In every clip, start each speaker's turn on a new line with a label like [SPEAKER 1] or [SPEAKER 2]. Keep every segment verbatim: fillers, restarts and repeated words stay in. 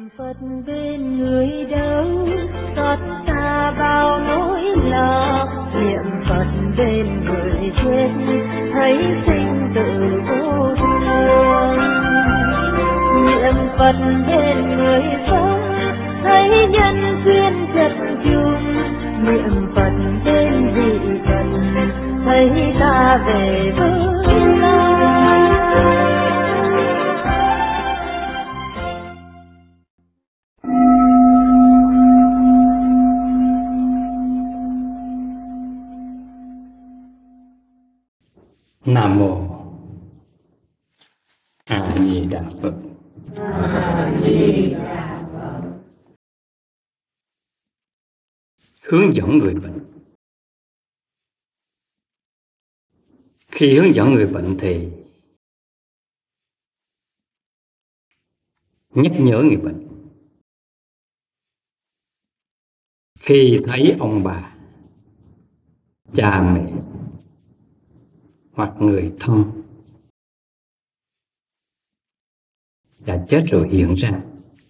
[SPEAKER 1] Phật bên người đâu xót xa bao nỗi lo, niệm Phật bên người chết thấy sinh tử vô thường. Niệm Phật bên người sống thấy nhân duyên chất chung, niệm Phật bên vị Phật thấy ta về với lai.
[SPEAKER 2] Nam mô A Di Đà Phật.
[SPEAKER 3] A Di Đà Phật.
[SPEAKER 2] Hướng dẫn người bệnh. Khi hướng dẫn người bệnh thì nhắc nhở người bệnh. Khi thấy ông bà, cha mẹ hoặc người thân đã chết rồi hiện ra,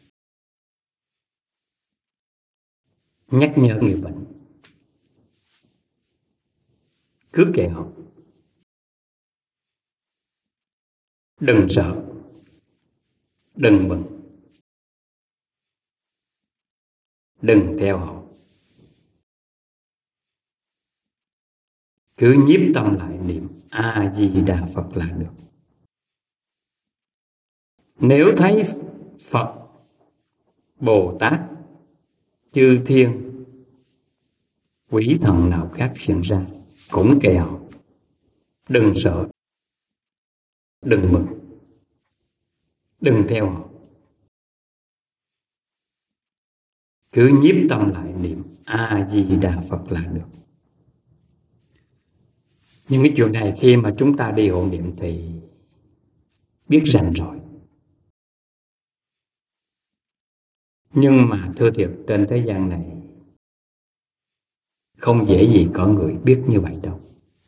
[SPEAKER 2] nhắc nhở người bệnh cứ kệ họ, đừng sợ, đừng mừng, đừng theo họ, cứ nhiếp tâm lại niệm A Di Đà Phật là được. Nếu thấy Phật, Bồ Tát, chư thiên, quỷ thần nào khác hiện ra cũng kệ họ, đừng sợ, đừng mừng, đừng theo họ, cứ nhiếp tâm lại niệm A Di Đà Phật là được. Nhưng cái chuyện này khi mà chúng ta đi hộ niệm thì biết rành rồi. Nhưng mà thưa thiệt, trên thế gian này không dễ gì có người biết như vậy đâu.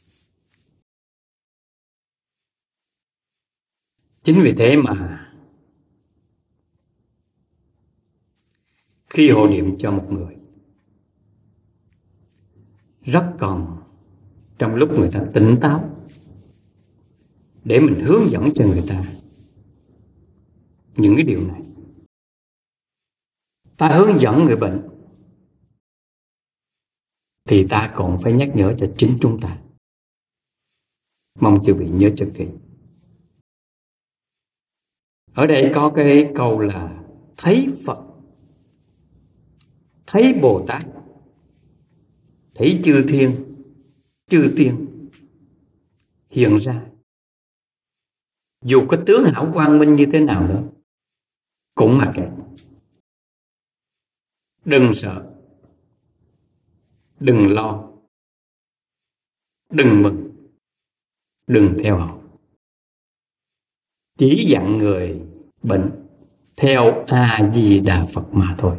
[SPEAKER 2] Chính vì thế mà khi hộ niệm cho một người, rất cần trong lúc người ta tỉnh táo để mình hướng dẫn cho người ta những cái điều này. Ta hướng dẫn người bệnh thì ta còn phải nhắc nhở cho chính chúng ta. Mong chư vị nhớ cho kỹ. Ở đây có cái câu là thấy Phật, thấy Bồ Tát, thấy chư thiên, chư tiên hiện ra. Dù có tướng hảo quang minh như thế nào nữa cũng mặc kệ. Đừng sợ, đừng lo, đừng mừng, đừng theo họ. Chỉ dặn người bệnh theo A Di Đà Phật mà thôi.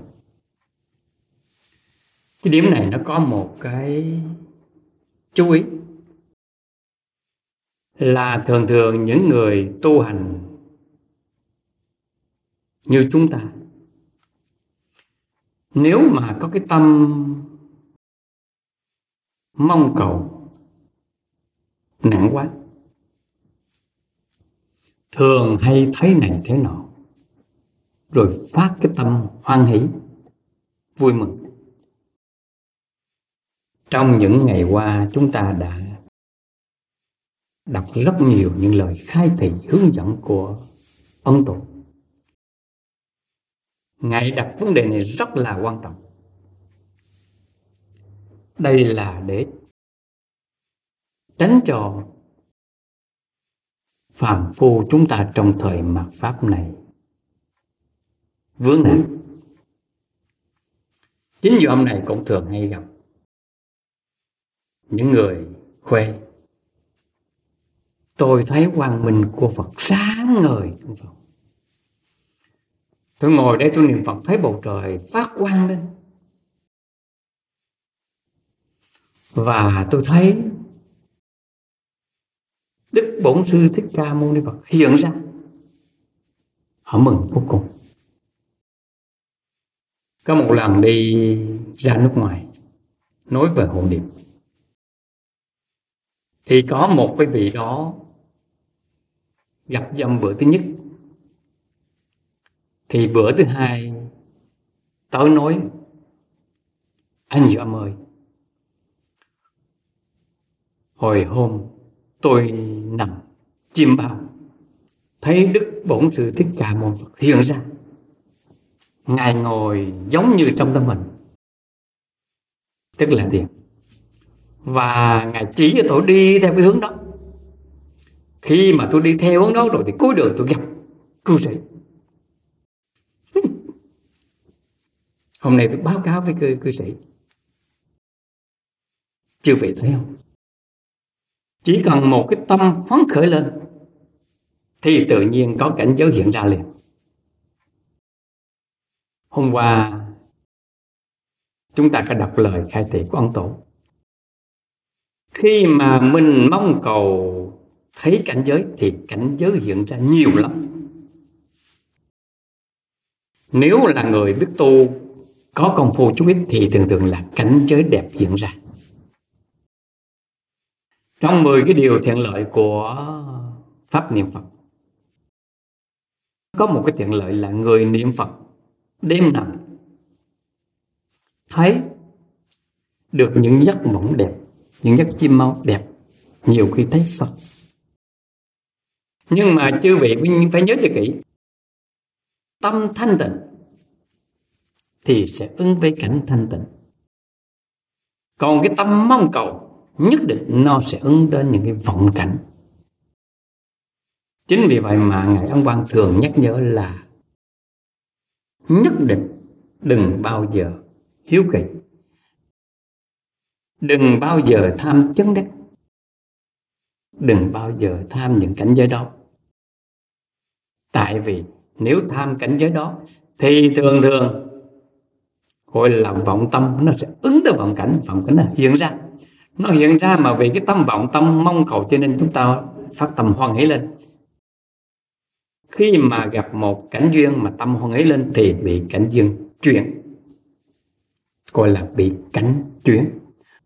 [SPEAKER 2] Cái điểm này nó có một cái chú ý là thường thường những người tu hành như chúng ta, nếu mà có cái tâm mong cầu nặng quá, thường hay thấy này thế nọ, rồi phát cái tâm hoan hỷ, vui mừng. Trong những ngày qua chúng ta đã đọc rất nhiều những lời khai thị hướng dẫn của ông Tổ. Ngài đặt vấn đề này rất là quan trọng. Đây là để tránh cho phàm phu chúng ta trong thời mạt Pháp này vướng nạn. Chính vì ông này cũng thường hay gặp những người khoe tôi thấy quang minh của Phật sáng ngời. Tôi ngồi đây tôi niệm Phật thấy bầu trời phát quang lên, và tôi thấy Đức Bổn Sư Thích Ca Mâu Ni Phật hiện ra. Họ mừng vô cùng. Có một lần đi ra nước ngoài nói về hộ niệm, thì có một cái vị đó gặp dâm bữa thứ nhất, thì bữa thứ hai tới nói: anh Diệu Âm ơi, hồi hôm tôi nằm chiêm bao, thấy Đức Bổn Sư Thích Ca Mâu Ni Phật hiện ra. Ngài ngồi giống như trong tâm mình, tức là thiền, và Ngài chỉ cho tôi đi theo cái hướng đó. Khi mà tôi đi theo hướng đó rồi thì cuối đường tôi gặp cư sĩ. Hôm nay tôi báo cáo với cư, cư sĩ. Chư vị thấy không? Chỉ cần một cái tâm phấn khởi lên thì tự nhiên có cảnh giới hiện ra liền. Hôm qua chúng ta có đọc lời khai thị của ông Tổ. Khi mà mình mong cầu thấy cảnh giới thì cảnh giới hiện ra nhiều lắm. Nếu là người biết tu, có công phu chút ít thì thường thường là cảnh giới đẹp hiện ra. Trong mười cái điều thiện lợi của Pháp niệm Phật, có một cái thiện lợi là người niệm Phật đêm nằm thấy được những giấc mộng đẹp, những giấc chim mau đẹp, nhiều khi thấy Phật. Nhưng mà chư vị phải nhớ cho kỹ, tâm thanh tịnh thì sẽ ứng với cảnh thanh tịnh. Còn cái tâm mong cầu nhất định nó sẽ ứng đến những cái vọng cảnh. Chính vì vậy mà Ngài Ấn Quang thường nhắc nhở là nhất định đừng bao giờ hiếu kỳ, đừng bao giờ tham chấn đắc, đừng bao giờ tham những cảnh giới đó. Tại vì nếu tham cảnh giới đó thì thường thường gọi là vọng tâm, nó sẽ ứng tới vọng cảnh, vọng cảnh nó hiện ra. Nó hiện ra mà vì cái tâm vọng tâm mong cầu, cho nên chúng ta phát tâm hoan hỷ lên. Khi mà gặp một cảnh duyên mà tâm hoan hỷ lên thì bị cảnh duyên chuyển, gọi là bị cảnh chuyển.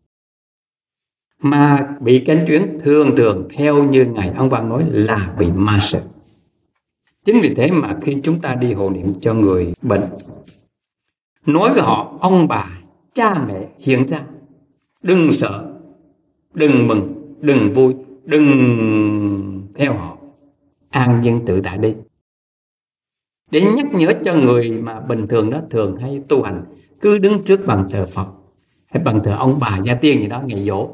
[SPEAKER 2] Mà bị cảnh chuyển thường thường theo như Ngài Ấn Quang nói là bị ma sự. Chính vì thế mà khi chúng ta đi hộ niệm cho người bệnh, nói với họ ông bà, cha mẹ hiện ra, đừng sợ, đừng mừng, đừng vui, đừng theo họ, an nhiên tự tại đi. Để nhắc nhở cho người mà bình thường đó thường hay tu hành, cứ đứng trước bàn thờ Phật hay bàn thờ ông bà gia tiên gì đó ngày dỗ,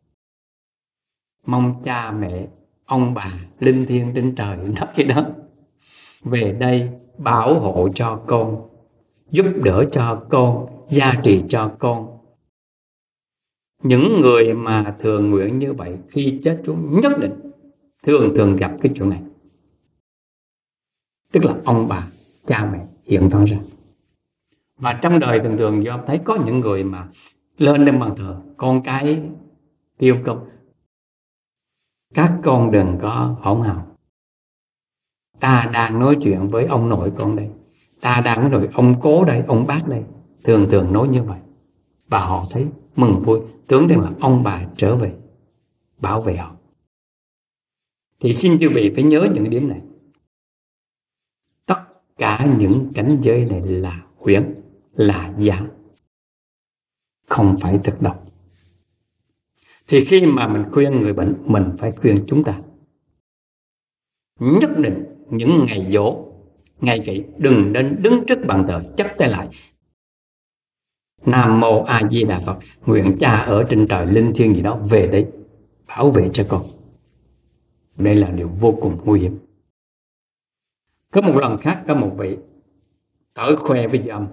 [SPEAKER 2] mong cha mẹ, ông bà, linh thiêng trên trời nói cái đó về đây bảo hộ cho con, giúp đỡ cho con, gia trì cho con. Những người mà thường nguyện như vậy khi chết xuống nhất định thường thường gặp cái chỗ này, tức là ông bà, cha mẹ hiện thân ra. Và trong đời thường thường do thấy có những người mà lên lên bàn thờ, con cái tiêu công, các con đừng có hỗn hào, ta đang nói chuyện với ông nội con đây, ta đang nói rồi ông cố đây, ông bác đây, thường thường nói như vậy. Và họ thấy mừng vui, tưởng rằng là ông bà trở về bảo vệ họ. Thì xin chư vị phải nhớ những điểm này. Tất cả những cảnh giới này là huyễn, là giả, không phải thực độc. Thì khi mà mình khuyên người bệnh, mình phải khuyên chúng ta nhất định những ngày dỗ, ngày kỵ đừng nên đứng trước bàn thờ chắp tay lại Nam Mô A Di Đà Phật, nguyện cha ở trên trời linh thiêng gì đó về đấy bảo vệ cho con. Đây là điều vô cùng nguy hiểm. Có một lần khác, có một vị tới khoe với Diệu Âm: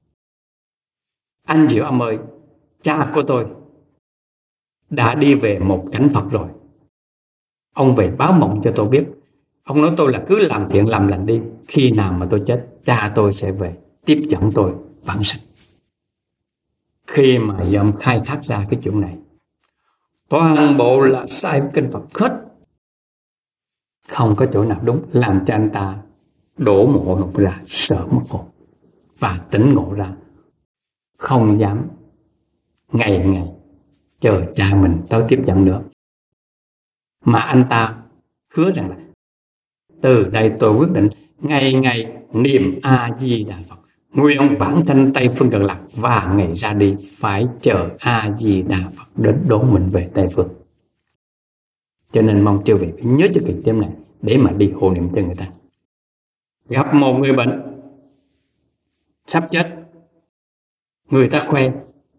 [SPEAKER 2] anh Diệu Âm ơi, cha của tôi đã đi về một cảnh Phật rồi, ông về báo mộng cho tôi biết. Ông nói tôi là cứ làm thiện làm lành đi, khi nào mà tôi chết, cha tôi sẽ về tiếp dẫn tôi vãng sanh. Khi mà Diệu Âm khai thác ra cái chuyện này, toàn bộ là sai với kinh Phật hết, không có chỗ nào đúng, làm cho anh ta đổ mồ hôi ra, sợ mất hồn và tỉnh ngộ ra không dám ngày ngày chờ cha mình tới tiếp dẫn nữa. Mà anh ta hứa rằng là từ đây tôi quyết định ngày ngày niệm A Di Đà Phật, nguyện vãng sanh Tây Phương Cực Lạc, và ngày ra đi phải chờ A Di Đà Phật đến đón mình về Tây Phương. Cho nên mong chư vị phải nhớ cho kịp đêm này để mà đi hộ niệm cho người ta. Gặp một người bệnh sắp chết, người ta khoe: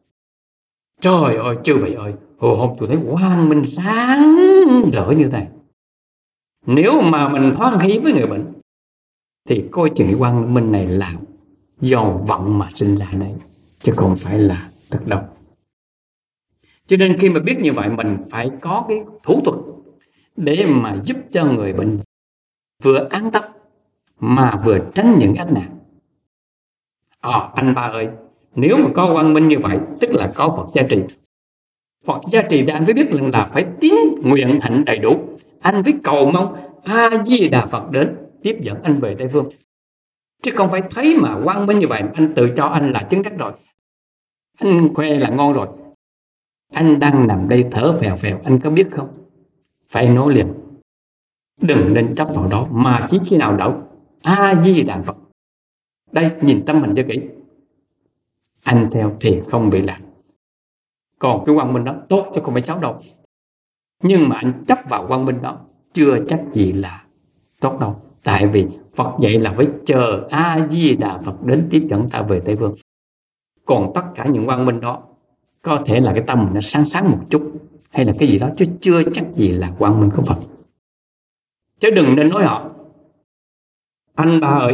[SPEAKER 2] trời ơi chư vị ơi, hồi hôm tôi thấy quang minh sáng rỡ như thế này. Nếu mà mình thoáng khí với người bệnh thì coi chừng cái quang minh này là do vận mà sinh ra đây, chứ không phải là thật đâu. Cho nên khi mà biết như vậy, mình phải có cái thủ thuật để mà giúp cho người bệnh vừa an tâm mà vừa tránh những ách nạn. Ờ, anh ba ơi, nếu mà có quang minh như vậy tức là có Phật gia trì. Phật gia trì thì anh phải biết là phải tín nguyện hạnh đầy đủ. Anh phải cầu mong A Di Đà Phật đến tiếp dẫn anh về Tây Phương, chứ không phải thấy mà quang minh như vậy anh tự cho anh là chứng đắc rồi, anh khoe là ngon rồi. Anh đang nằm đây thở phèo phèo, anh có biết không? Phải nói liền, đừng nên chấp vào đó, mà chỉ khi nào đậu A Di Đà Phật, đây nhìn tâm mình cho kỹ, anh theo thì không bị lạc. Còn cái quang minh đó tốt chứ không phải xấu đâu, nhưng mà anh chấp vào quang minh đó chưa chắc gì là tốt đâu. Tại vì Phật dạy là phải chờ A Di Đà Phật đến tiếp dẫn ta về Tây Phương. Còn tất cả những quang minh đó có thể là cái tâm mình nó sáng sáng một chút hay là cái gì đó, chứ chưa chắc gì là quang minh của Phật. Chứ đừng nên nói họ: anh ba ơi,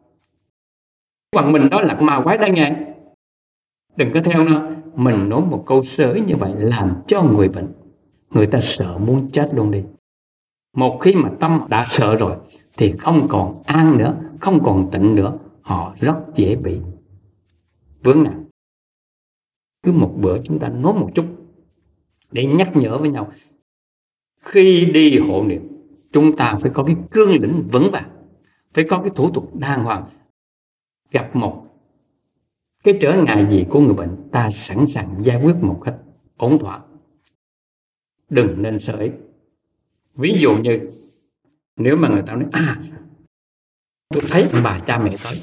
[SPEAKER 2] quang minh đó là ma quái đấy nghe. Đừng có theo nó. Mình nói một câu sới như vậy làm cho người bệnh, người ta sợ muốn chết luôn đi. Một khi mà tâm đã sợ rồi thì không còn an nữa, không còn tịnh nữa, họ rất dễ bị vướng nặng. Cứ một bữa chúng ta nói một chút để nhắc nhở với nhau. Khi đi hộ niệm, chúng ta phải có cái cương lĩnh vững vàng, phải có cái thủ tục đàng hoàng. Gặp một cái trở ngại gì của người bệnh, ta sẵn sàng giải quyết một cách ổn thỏa. Đừng nên sợ ý. Ví dụ như nếu mà người ta nói: à, tôi thấy bà cha mẹ tới.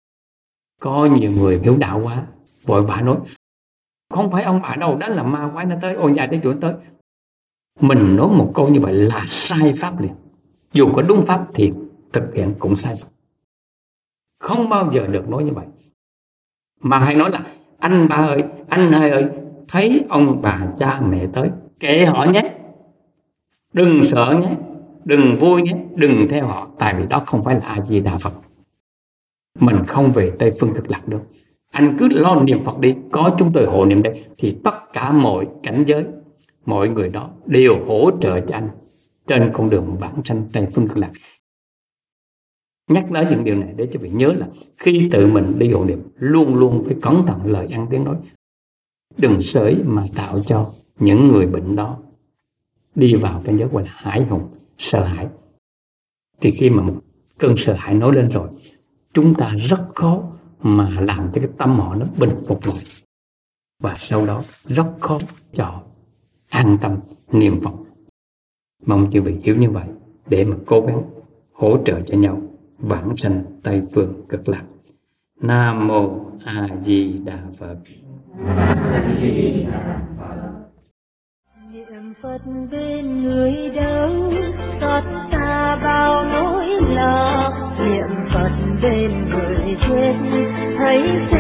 [SPEAKER 2] Có nhiều người hiểu đạo quá, vội vã nói: không phải ông bà đâu, đó là ma quái nó tới, ôi dài tới chỗ tới. Mình nói một câu như vậy là sai pháp liền. Dù có đúng pháp thì thực hiện cũng sai pháp. Không bao giờ được nói như vậy. Mà hãy nói là: anh ba ơi, anh hai ơi, thấy ông bà cha mẹ tới, kệ họ nhé, đừng sợ nhé, đừng vui nhé, đừng theo họ. Tại vì đó không phải là A Di Đà Phật. Mình không về Tây Phương Cực Lạc được. Anh cứ lo niệm Phật đi, có chúng tôi hộ niệm đây, thì tất cả mọi cảnh giới, mọi người đó đều hỗ trợ cho anh trên con đường vãng sanh Tây Phương Cực Lạc. Nhắc tới những điều này để cho vị nhớ là khi tự mình đi hộ niệm, luôn luôn phải cẩn thận lời ăn tiếng nói. Đừng sới mà tạo cho những người bệnh đó đi vào cái giới gọi là hải hùng, sợ hãi. Thì khi mà một cơn sợ hãi nói lên rồi, chúng ta rất khó mà làm cho cái tâm họ nó bình phục lại. Và sau đó rất khó cho an tâm niệm Phật. Mong chư vị hiểu như vậy để mà cố gắng hỗ trợ cho nhau vãng sanh Tây Phương Cực Lạc. Nam mô A Di Đà Phật.
[SPEAKER 1] Niệm Phật bên người đâu, xót xa bao nỗi lo. Niệm Phật bên người chết, thấy